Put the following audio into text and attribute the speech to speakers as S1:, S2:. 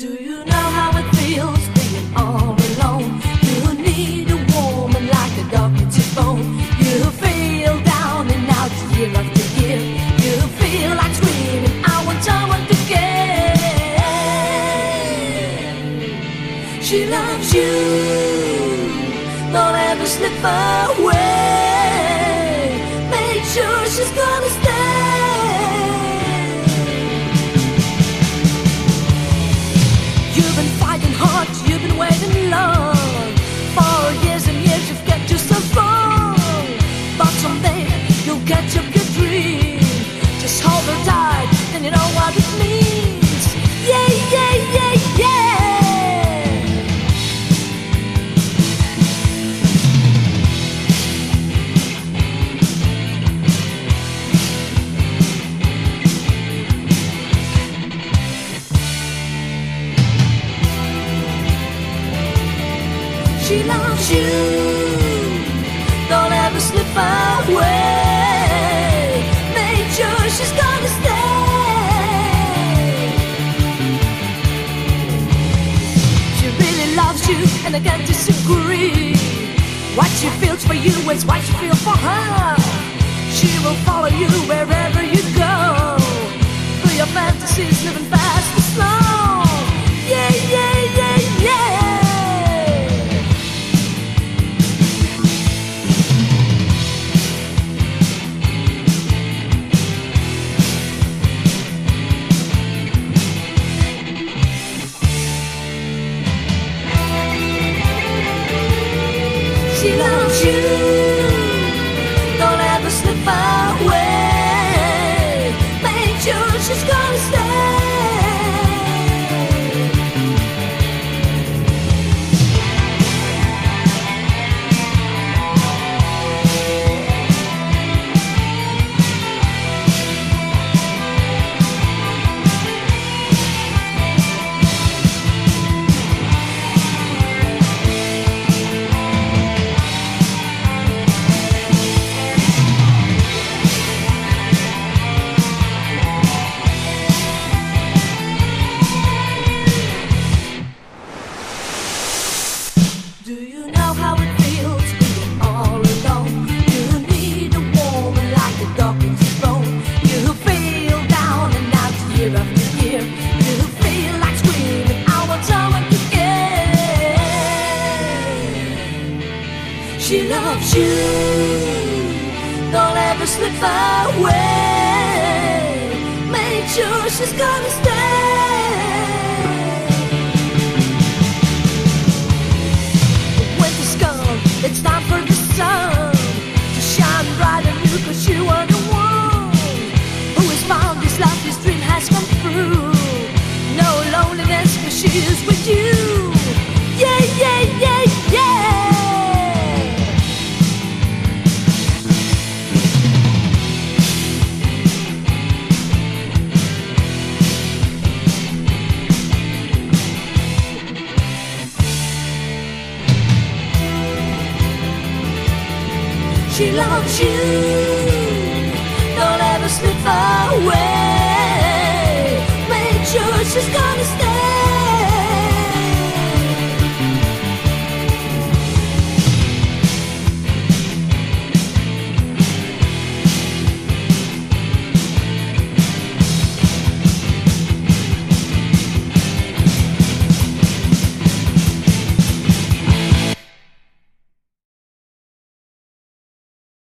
S1: Do you know how it feels being all alone? You need a woman like a dog needs a bone. You feel down and out year after year. You feel like screaming, I want someone to care. She loves you, don't ever slip away. Make sure she's gonna stay. You've been fighting hard, you've been waiting long. For years and years you've kept yourself strong. But someday you'll catch up your dream. Just hold her tight, then you know what it means. Yeah, yeah, yeah, yeah. She loves you, don't ever slip away. Make sure she's gonna stay. She really loves you, and I can't disagree. What she feels for you is what you feel for her. She will follow you wherever you go. Through your fantasies, living fast and slow. Yeah, yeah, yeah, yeah. She loves you, don't ever slip away. Make sure she's gonna stay. Do you know how it feels being all alone? You need a woman like a dog needs a bone. You feel down and out year after year. You feel like screaming, I want someone to care. She loves you, don't ever slip away. Make sure she's gonna stay. It's time for the sun to shine bright on you, 'cause you are the one who has found this love, this dream has come true. No loneliness, 'cause she is with you. Yeah, yeah, yeah, yeah. She loves you, don't ever slip away.